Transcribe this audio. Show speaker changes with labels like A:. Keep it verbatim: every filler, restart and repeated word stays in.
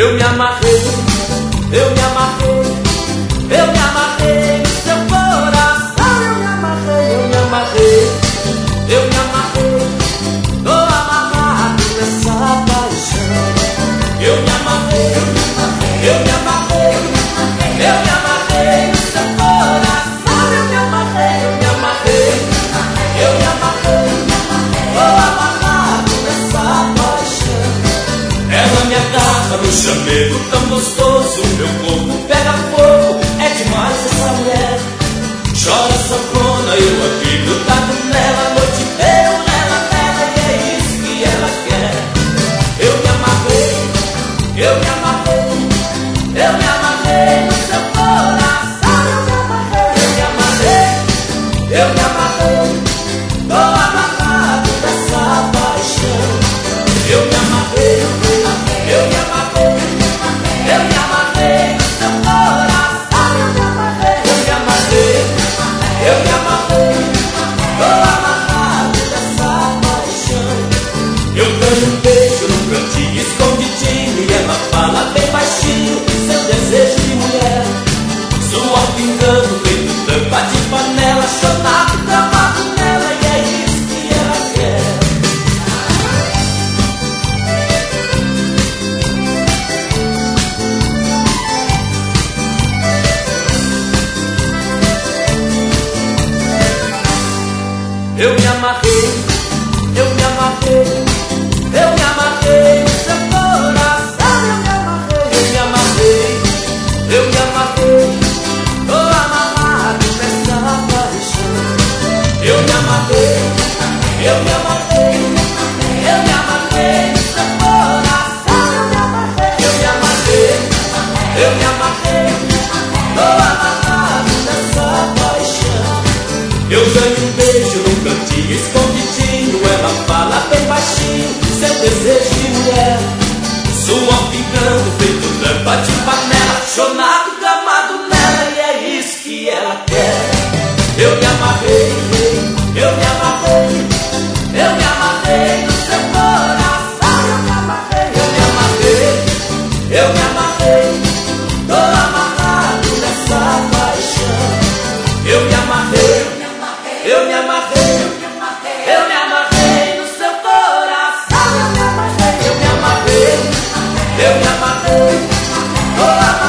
A: Eu me amarrei, eu me amarrei, eu me amarrei no seu coração. Eu me amarrei, eu me amarrei, eu me amarrei, tô amarrado nessa paixão. Eu me amarrei, eu me amarrei, eu me amarrei no seu coração. Eu me amarrei, eu me amarrei, eu me amarrei, tô amarrado nessa paixão. Ela me agarra no chamego tão gostoso, meu corpo pega fogo, é demais essa mulher. Chora sanfona, eu aqui grudado nela, a noite inteira nela, nela, e é isso que ela quer. Eu me amarrei, eu me amarrei, eu me amarrei no seu coração. Eu me amarrei, eu me amarrei, eu me amarrei, tô amarrado nessa paixão. Eu me amarrei, eu me amarrei, eu me amarrei no seu coração. Eu me amarrei, eu me amarrei, eu me amarrei, tô amarrado nessa paixão. Eu ganho um beijo num cantinho escondidinho e ela fala bem baixinho seu desejo de mulher. Suor pingando feito tampa de panela, chonado, gramado nela, e é isso que ela quer. Eu me amarrei, eu me amarrei, eu me amarrei no seu coração. Eu me amarrei, eu me amarrei, eu me amarrei, tô amarrado nessa paixão. Eu me amarrei, eu me amarrei, eu me amarrei no seu coração. Eu me amarrei, eu me amarrei, eu me amarrei, tô amarrado nessa paixão. Eu ganho um beijo num cantinho escondidinho, ela fala bem baixinho seu desejo de mulher. Suor pingando feito tampa de panela, chonado, gramado nela, e é isso que ela quer. Eu me amarrei, eu me amarrei, eu me amarrei no seu coração. Eu me amarrei, eu me amarrei, eu me amarrei, tô amarrado nessa paixão. Eu me amarrei, eu me amarrei, eu me amarrei no seu coração. Eu me amarrei, eu me amarrei, eu me amarrei, tô amarrado.